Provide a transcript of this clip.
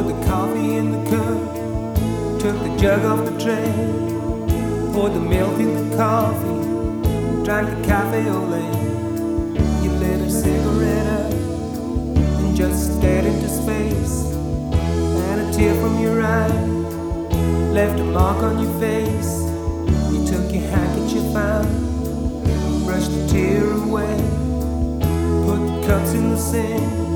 Poured the coffee in the cup, took the jug off the tray, poured the milk in the coffee, drank the cafe au lait. You lit a cigarette up and just stared into space, and a tear from your eye left a mark on your face. You took your handkerchief out, brushed the tear away, put the cups in the sink,